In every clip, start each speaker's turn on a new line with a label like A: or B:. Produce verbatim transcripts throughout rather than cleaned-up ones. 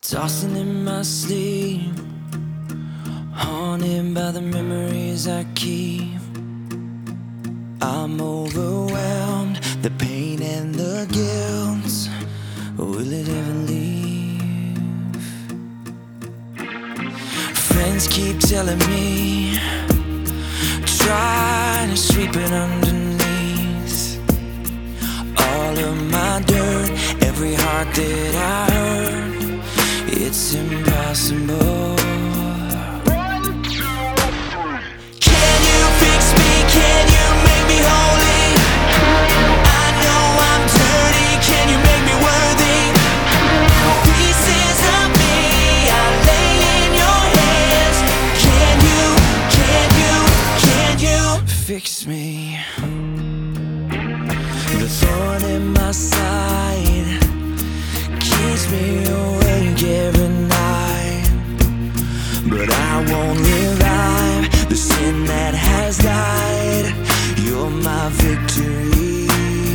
A: Tossing in my sleep, haunted by the memories I keep. I'm overwhelmed, the pain and the guilt. Will it ever leave? Friends keep telling me, try to sweep it underneath. All of my dirt, every heart that I hurt, it's impossible. Can you fix me? Can you make me holy? I know I'm dirty. Can you make me worthy? Pieces of me I lay in your hands. Can you, can you, can you fix me? The thorn in my side keeps me awake every night, but I won't revive the sin that has died. You're my victory.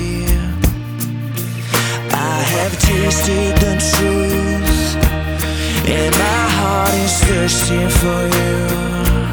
A: I have tasted the truth, and my heart is thirsty for you.